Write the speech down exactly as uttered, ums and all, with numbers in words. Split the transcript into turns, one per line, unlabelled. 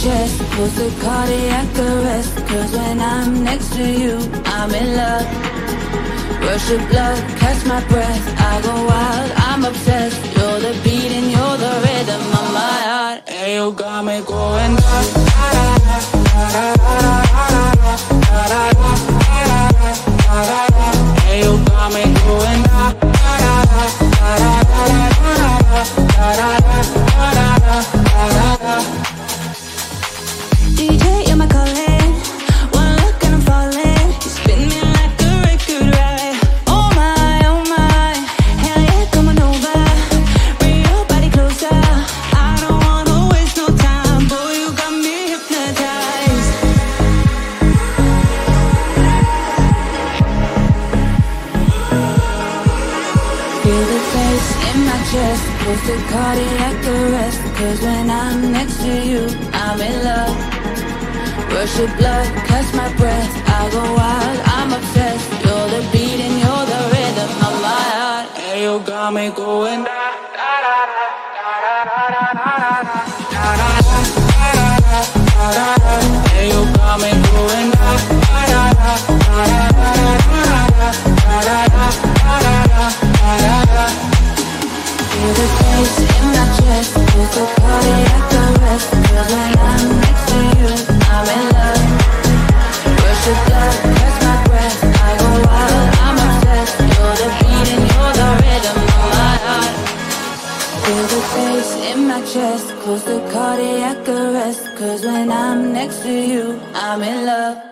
chest, pulls the cardiac arrest. Cause when I'm next to you, I'm in love. Rush of blood, catch my breath, I go wild, I'm obsessed. You're the beat and you're the rhythm of my heart. And you got me going da da da da da da da da. And you got me going da da da da da da da da. D J, you're my calling. One look and I'm falling. You spin me like a record, right? Oh my, oh my. Hell yeah, come on over. Bring your body closer. I don't wanna waste no time. Boy, you got me hypnotized. Feel the bass in my chest, pulls the cardiac arrest. Cause when I'm next to you, I'm in love. Rush of blood, catch my breath, I go wild, I'm obsessed. You're the beat and you're the rhythm of my heart. And you got me going da da da da da da da da da da da. And you got me going da da da da da da da da. Feel the bass in my chest, pulls the cardiac arrest. Cause when I'm next to you, I'm in love. Rush of blood, catch my breath, I go wild, I'm obsessed. You're the beat and you're the rhythm of my heart. Feel the bass in my chest, close the cardiac arrest. Cause when I'm next to you, I'm in love.